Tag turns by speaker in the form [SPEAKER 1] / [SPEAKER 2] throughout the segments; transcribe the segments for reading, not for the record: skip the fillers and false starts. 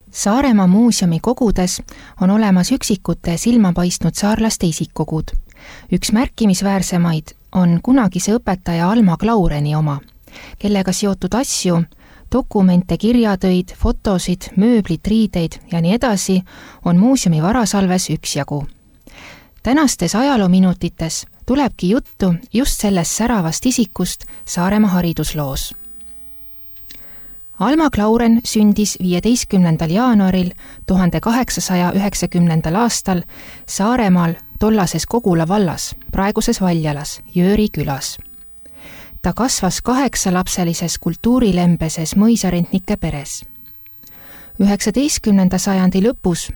[SPEAKER 1] Saaremaa muuseumi kogudes on olemas üksikute silma paistnud saarlaste isikkogud. Üks märkimisväärsemaid on kunagise õpetaja Alma Klaureni oma, kellega seotud asju, dokumente, kirjatöid, fotosid, mööblit, riideid ja nii edasi on muuseumi varasalves üksjagu. Tänastes ajaloominutites tulebki juttu just sellest säravast isikust Saaremaa haridusloos. Alma Klauren sündis 15. jaanuaril 1890. aastal Saaremaal tollases Kogula vallas, praeguses Valjalas, Jõri külas. Ta kasvas 8-lapselises kultuurilembeses mõisarentnike peres. 19. sajandi lõpus,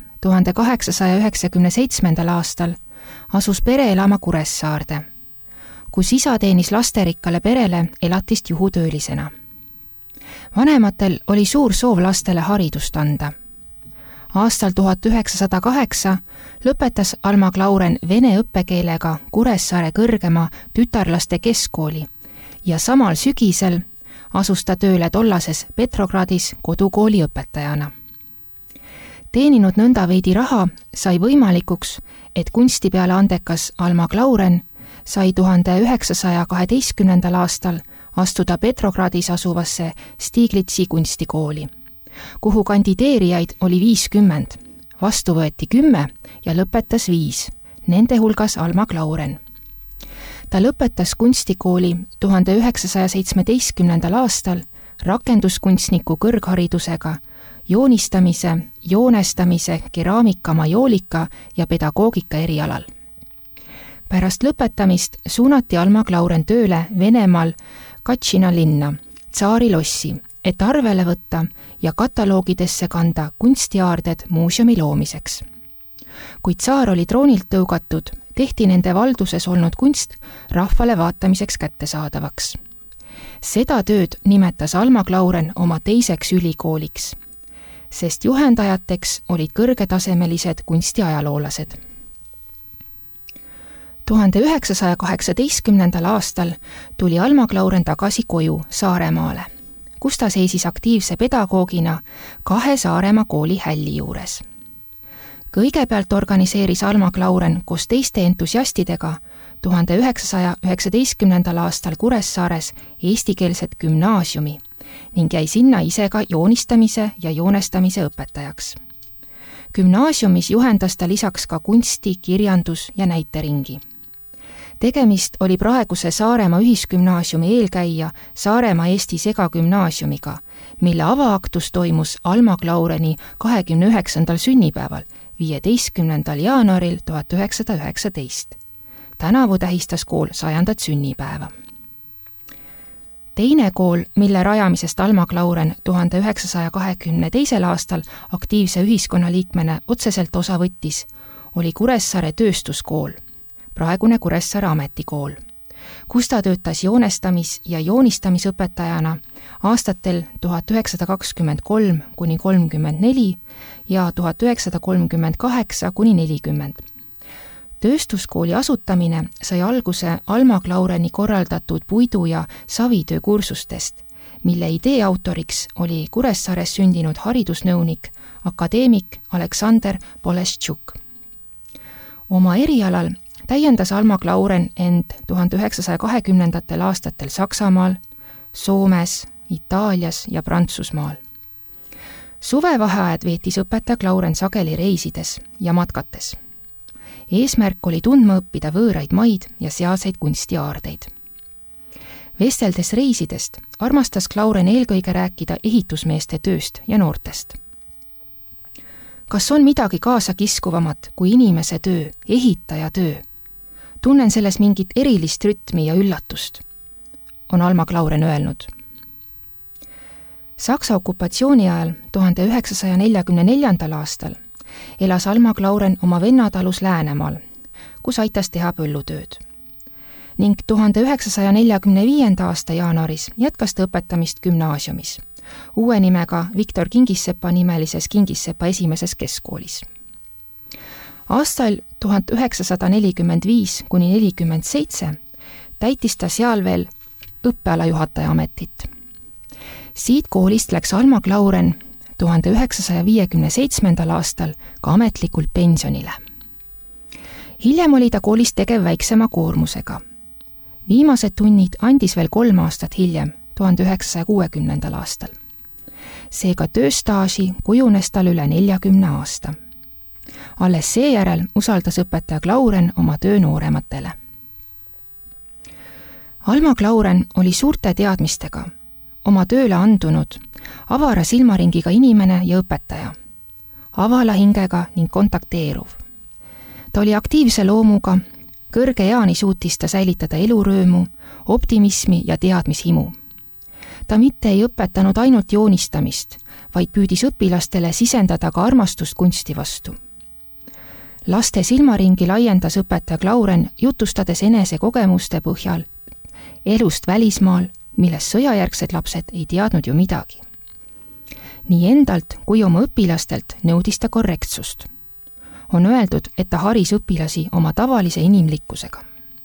[SPEAKER 1] 1897. aastal, asus pere elama Kuressaarde, kus isa teenis lasterikkale perele elatist juhutöölisena. Vanematel oli suur soov lastele haridust anda. Aastal 1908 lõpetas Alma Klauren vene õppekeelega Kuressaare kõrgema tütarlaste keskkooli ja samal sügisel asus ta tööle tollases Petrogradis kodukooli õpetajana. Teeninud nõnda veidi raha sai võimalikuks, et kunsti peale andekas Alma Klauren sai 1912. aastal astuda Petrogradis asuvasse Stiglitsi kunstikooli, kuhu kandideerijaid oli 50, vastu võeti 10 ja lõpetas 5, nende hulgas Alma Klauren. Ta lõpetas kunstikooli 1917. aastal rakenduskunstniku kõrgharidusega joonistamise, joonestamise, keraamika, majoolika ja pedagoogika erialal. Pärast lõpetamist suunati Alma Klauren tööle Venemaal Katšina linna, Tsaari lossi, et arvele võtta ja kataloogidesse kanda kunstiaarded muuseumi loomiseks. Kui tsaar oli troonilt tõugatud, tehti nende valduses olnud kunst rahvale vaatamiseks kättesaadavaks. Seda tööd nimetas Alma Klauren oma teiseks ülikooliks, sest juhendajateks olid kõrgetasemelised kunstiajaloolased. 1918. aastal tuli Alma Klauren tagasi koju Saaremaale, kus ta seisis aktiivse pedagoogina 2 Saaremaa kooli hälli juures. Kõigepealt organiseeris Alma Klauren koos teiste entusiastidega 1919. aastal Kuressaares eestikeelset gümnaasiumi ning jäi sinna ise ka joonistamise ja joonestamise õpetajaks. Gümnaasiumis juhendas ta lisaks ka kunsti, kirjandus ja näiteringi. Tegemist oli praeguse Saaremaa ühisgümnaasiumi eelkäija Saaremaa Eesti segagümnaasiumiga, mille avaaktus toimus Alma Klaureni 29. sünnipäeval, 15. jaanuaril 1919. Tänavu tähistas kool 100. sünnipäeva. Teine kool, mille rajamisest Alma Klauren 1922. aastal aktiivse ühiskonnaliikmena otseselt osa võttis, oli Kuressaare tööstuskool, praegune Kuressaare ametikool, kus ta töötas joonestamis- ja joonistamisõpetajana aastatel 1923–34 ja 1938–40. Tööstuskooli asutamine sai alguse Alma Klaureni korraldatud puidu- ja savitöökursustest, mille idee autoriks oli Kuressaares sündinud haridusnõunik, akadeemik Aleksander Polestšuk. Oma erialal täiendas Alma Klauren end 1920. aastatel Saksamaal, Soomes, Itaalias ja Prantsusmaal. Suvevaheajad veetis õpetaja Klauren sageli reisides ja matkates. Eesmärk oli tundma õppida võõraid maid ja sealseid kunstiaardeid. Vesteldes reisidest armastas Klauren eelkõige rääkida ehitusmeeste tööst ja noortest. Kas on midagi kaasakiskuvamat kui inimese töö, ehitaja töö? Tunnen selles mingit erilist rütmi ja üllatust, on Alma Klauren öelnud. Saksa okupatsiooni ajal 1944. aastal elas Alma Klauren oma vennatalus Läänemaal, kus aitas teha põllutööd. Ning 1945. aasta jaanuaris jätkas ta õpetamist gümnaasiumis, uue nimega Viktor Kingissepa nimelises Kingissepa esimeses keskkoolis. Aastal 1945–47 täitis ta seal veel õppealajuhataja ametit. Siit koolist läks Alma Klauren 1957. aastal ka ametlikult pensionile. Hiljem oli ta koolis tegev väiksema koormusega. Viimased tunnid andis veel 3 aastat hiljem, 1960. aastal. Seega tööstaaži kujunes tal üle 40 aasta. Alles seejärel usaldas õpetaja Klauren oma töö noorematele. Alma Klauren oli suurte teadmistega, oma tööle andunud, avara silmaringiga inimene ja õpetaja, avala hingega ning kontakteeruv. Ta oli aktiivse loomuga, kõrge eani suutis ta säilitada eluröömu, optimismi ja teadmishimu. Ta mitte ei õpetanud ainult joonistamist, vaid püüdis õpilastele sisendada ka armastust kunsti vastu. Laste silmaringi laiendas õpetaja Klauren, jutustades enese kogemuste põhjal elust välismaal, millest sõjajärgsed lapsed ei teadnud ju midagi. Nii endalt kui oma õpilastelt nõudis ta korrektsust. On öeldud, et ta haris õpilasi oma tavalise inimlikkusega.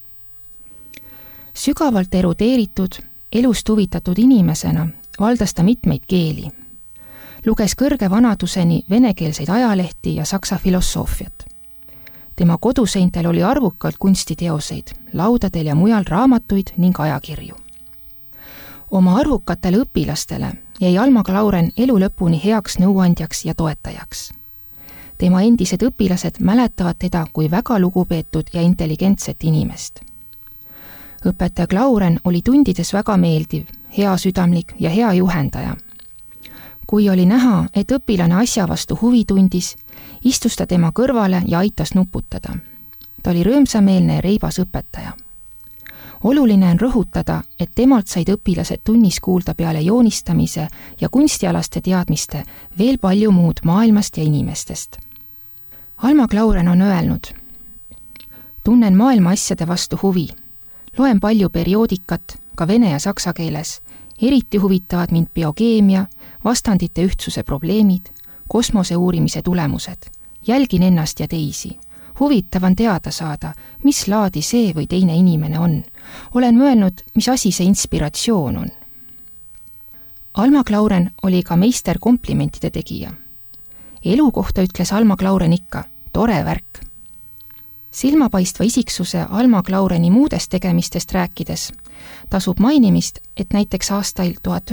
[SPEAKER 1] Sügavalt erudeeritud, elust huvitatud inimesena valdas ta mitmeid keeli. Luges kõrge vanaduseni venekeelseid ajalehti ja saksa filosoofiat. Tema koduseintel oli arvukalt kunstiteoseid, laudadel ja mujal raamatuid ning ajakirju. Oma arvukatele õpilastele jäi Alma Klauren elu lõpuni heaks nõuandjaks ja toetajaks. Tema endised õpilased mäletavad teda kui väga lugupeetud ja intelligentset inimest. Õpetaja Klauren oli tundides väga meeldiv, heasüdamlik ja hea juhendaja. Kui oli näha, et õpilane asja vastu huvi tundis, istus ta tema kõrvale ja aitas nuputada. Ta oli rõõmsameelne ja reibas õpetaja. Oluline on rõhutada, et temalt said õpilased tunnis kuulda peale joonistamise ja kunstialaste teadmiste veel palju muud maailmast ja inimestest. Alma Klauren on öelnud: tunnen maailma asjade vastu huvi. Loen palju perioodikat, ka vene ja saksa keeles. Eriti huvitavad mind biokeemia, vastandite ühtsuse probleemid, kosmose uurimise tulemused. Jälgin ennast ja teisi. Huvitav on teada saada, mis laadi see või teine inimene on. Olen mõelnud, mis asi see inspiratsioon on. Alma Klauren oli ka meister komplimentide tegija. Elu kohta ütles Alma Klauren ikka: tore värk. Silmapaistva isiksuse Alma Klaureni muudest tegemistest rääkides tasub mainimist, et näiteks aastail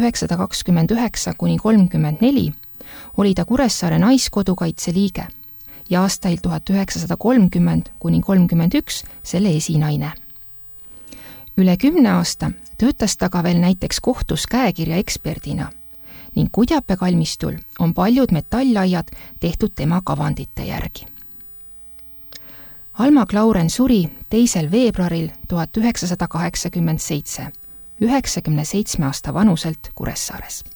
[SPEAKER 1] 1929–34 oli ta Kuressaare naiskodukaitse liige ja aastail 1930–31 selle esinaine. Üle 10 aasta töötas ta ka veel näiteks kohtus käekirja eksperdina ning Kudjape kalmistul on paljud metallaiad tehtud tema kavandite järgi. Alma Klauren suri 2. veebruaril 1987, 97 aasta vanuselt Kuressaares.